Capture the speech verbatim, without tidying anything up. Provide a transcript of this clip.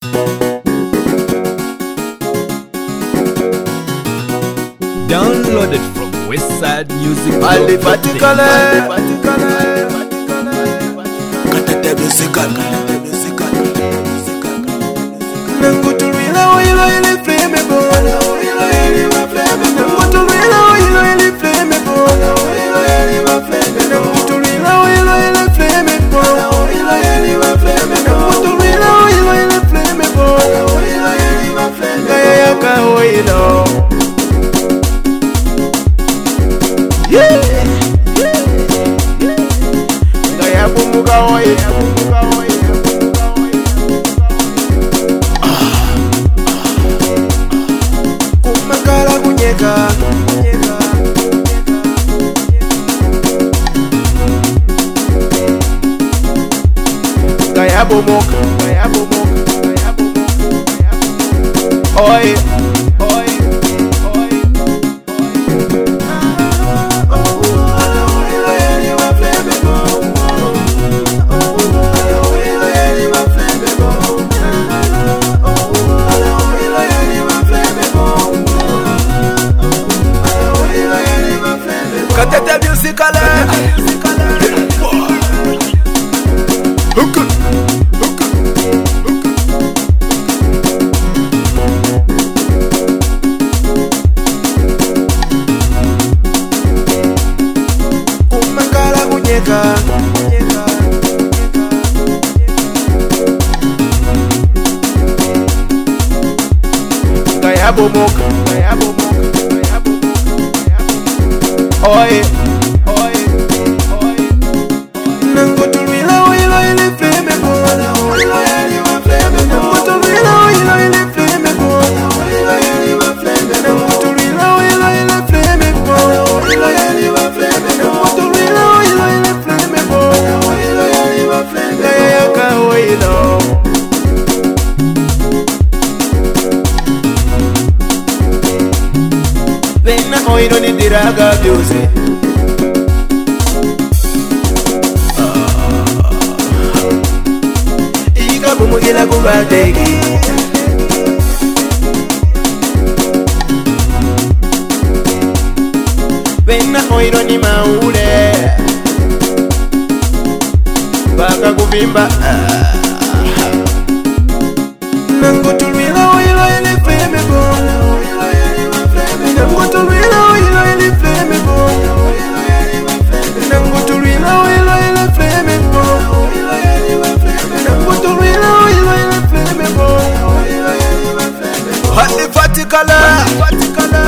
Downloaded from Westside Music. Ali Vaticale, Katete musical, Katete musical, Nanguturila, oilo ili flame bola, oilo ili ma flame, Nanguturila, oilo ili flame bola, oilo ili ma flame, Nanguturila, oilo ili flame bola, oilo ili ma flame, Nanguturila, oilo ili flame bola, oilo ili ma flame, Gaya yaka oilo. Kumakala kunyeka Gaya bomoka Gaya bomoka Gaya bomoka Oi Oi Oi Katete musical. Hook hook hook. Kumakala kunyeka Gaya bomoka Gaya bomoka Gaya bomoka Oi, oi, oi. Nanguturila, oilo ili flame bola, oilo ili ma flame. Nanguturila, oilo ili flame bola, oilo ili ma flame. Nanguturila, oilo ili flame bola, oilo ili ma flame. Nanguturila, oilo ili flame bola, oilo ili ma flame. Gaya yaka oilo. Vena oilo ni diraga biuze. Iga bumugila kubategi. Vena oilo ni maule. Baka kuvimba. Nanguturila oilo ili flame bola, oilo ili ma flame. Nanguturila oilo ili flame bola, oilo ili ma flame. Nanguturila oilo ili flame bola, oilo ili ma flame. Nanguturila oilo ili flame bola, oilo ili ma flame. Ali Vaticale, Vaticale.